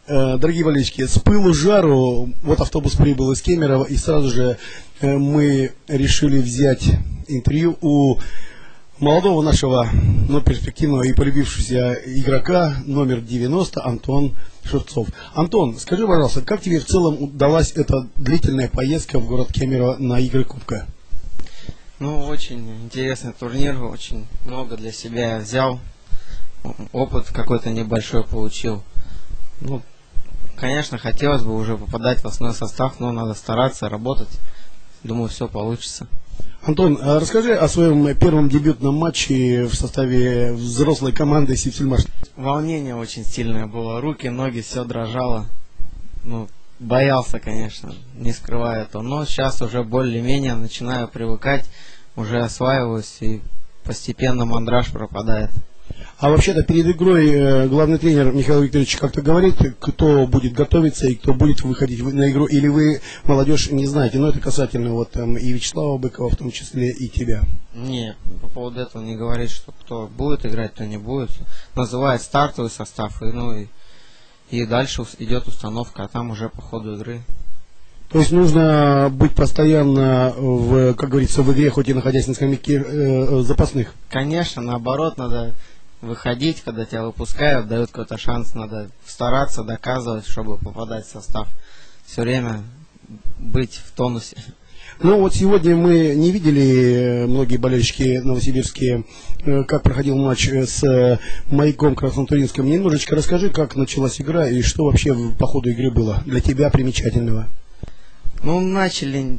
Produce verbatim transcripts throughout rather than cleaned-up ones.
Дорогие болельщики, с пылу жару, вот автобус прибыл из Кемерово, и сразу же мы решили взять интервью у молодого нашего, но перспективного и полюбившегося игрока номер девяносто, Антон Шевцов. Антон, скажи, пожалуйста, как тебе в целом удалась эта длительная поездка в город Кемерово на игры Кубка? Ну, очень интересный турнир, очень много для себя я взял, опыт какой-то небольшой получил. Ну, конечно, хотелось бы уже попадать в основной состав, но надо стараться, работать. Думаю, все получится. Антон, а расскажи о своем первом дебютном матче в составе взрослой команды Сипсельмаш. Волнение очень сильное было, руки, ноги, все дрожало. Ну, боялся, конечно, не скрывая это, но сейчас уже более-менее начинаю привыкать, уже осваиваюсь и постепенно мандраж пропадает. А вообще-то перед игрой э, главный тренер Михаил Викторович как-то говорит, кто будет готовиться и кто будет выходить на игру, или вы, молодежь, не знаете, но это касательно вот там и Вячеслава Быкова, в том числе и тебя. Нет, по поводу этого не говорит, что кто будет играть, кто не будет. Называет стартовый состав, и, ну и, и дальше идет установка, а там уже по ходу игры. То есть нужно быть постоянно, в, как говорится, в игре, хоть и находясь на скамейке э, запасных? Конечно, наоборот, надо выходить, когда тебя выпускают, дают какой-то шанс, надо стараться, доказывать, чтобы попадать в состав. Все время быть в тонусе. Ну вот сегодня мы не видели, многие болельщики новосибирские, как проходил матч с Маяком Краснотуринским. Немножечко расскажи, как началась игра и что вообще по ходу игры было для тебя примечательного. Ну, начали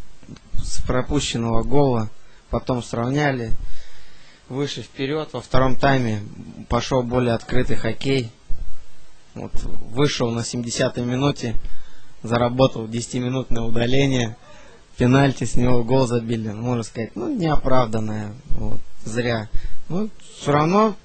с пропущенного гола, потом сравняли, выше вперед. Во втором тайме пошел более открытый хоккей. Вот, вышел на семидесятой минуте, заработал десятиминутное удаление, пенальти, с него гол забили. Можно сказать, ну, неоправданное, вот, зря. Ну, все равно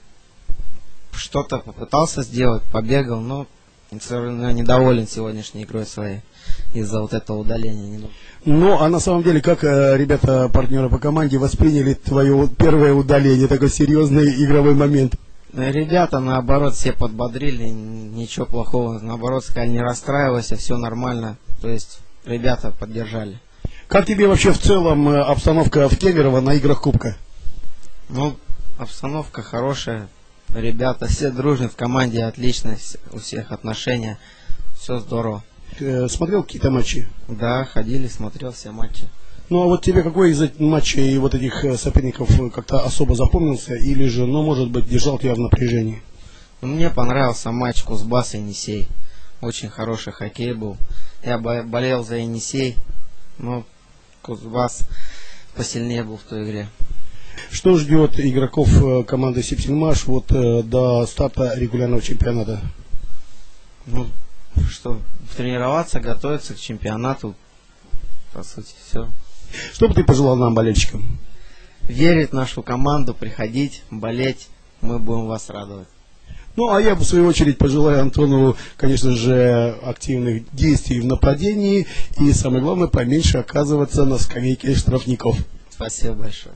что-то попытался сделать, побегал, но все равно недоволен сегодняшней игрой своей из-за вот этого удаления. Ну, а на самом деле, как э, ребята, партнеры по команде, восприняли твое первое удаление, такой серьезный игровой момент? Ребята, наоборот, все подбодрили, ничего плохого, наоборот, сказали, не расстраивайся, все нормально, то есть ребята поддержали. Как тебе вообще в целом э, обстановка в Кемерово на играх Кубка? Ну, обстановка хорошая, ребята все дружны, в команде отлично, у всех отношения, все здорово. Э, смотрел какие-то матчи? Да, ходили, смотрел все матчи. Ну, а вот тебе какой из матчей вот этих соперников как-то особо запомнился, или же, ну, может быть, держал тебя в напряжении? Мне понравился матч Кузбасс и Енисей. Очень хороший хоккей был. Я болел за Енисей, но Кузбасс посильнее был в той игре. Что ждет игроков команды Сипсельмаш вот э, до старта регулярного чемпионата? Ну, что, тренироваться, готовиться к чемпионату, по сути, все. Что бы ты пожелал нам, болельщикам? Верить в нашу команду, приходить, болеть, мы будем вас радовать. Ну, а я, в свою очередь, пожелаю Антону, конечно же, активных действий в нападении и, самое главное, поменьше оказываться на скамейке штрафников. Спасибо большое.